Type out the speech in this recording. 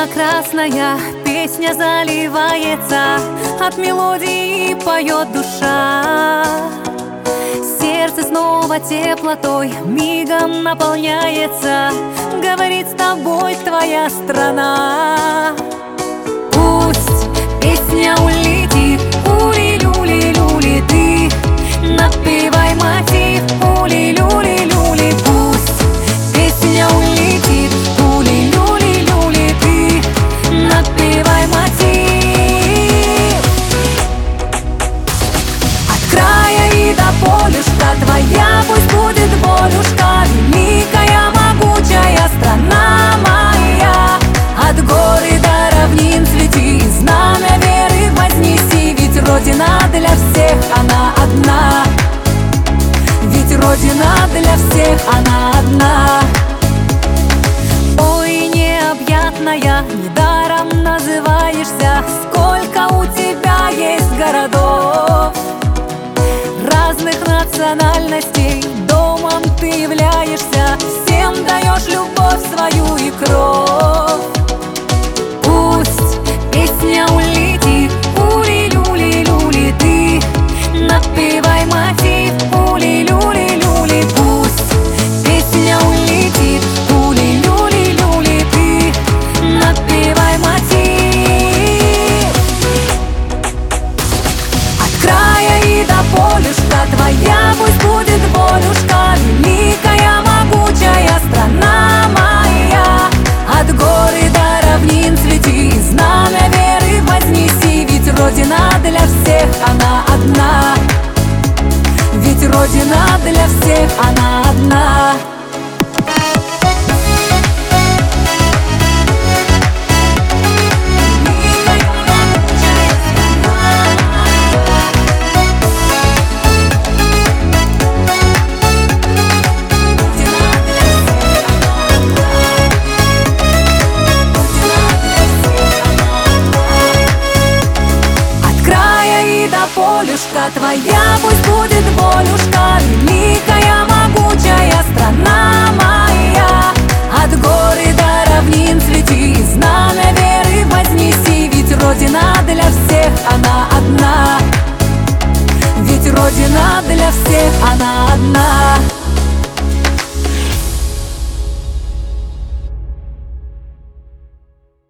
Ярко-красная песня заливается, от мелодии поет душа. Сердце снова теплотой мигом наполняется, говорит с тобой твоя страна. Пусть песня улетит, ули-люли-люли, ты напевай мотив, ули-люли-люли. Пусть песня улетит, ули-люли-люли, ты напевай мотив. От края и до полюшка твоя пусть будет волюшка, великая, могучая страна моя. От горы до равнин свети, знамя веры вознеси, ведь Родина для всех она одна. Ведь Родина для всех она одна. Ой, необъятная, недаром называешься, сколько у тебя есть городов, разных национальностей, домом ты являешься, всем даешь любовь свою и кровь. Пусть песня улетит, ули-люли-люли, ты напевай мотив, ули-люли-люли. Пусть песня улетит, ули-люли-люли, ты напевай мотив. От края и до полюшка твоя пусть будет волюшка, великая, могучая страна моя. От горы до равнин свети, знамя веры вознеси, ведь Родина для всех она одна. Ведь Родина для всех она одна. Полюшка твоя пусть будет волюшка, великая, могучая страна моя. От горы до равнин свети, знамя веры вознеси, ведь Родина для всех она одна. Ведь Родина для всех она одна.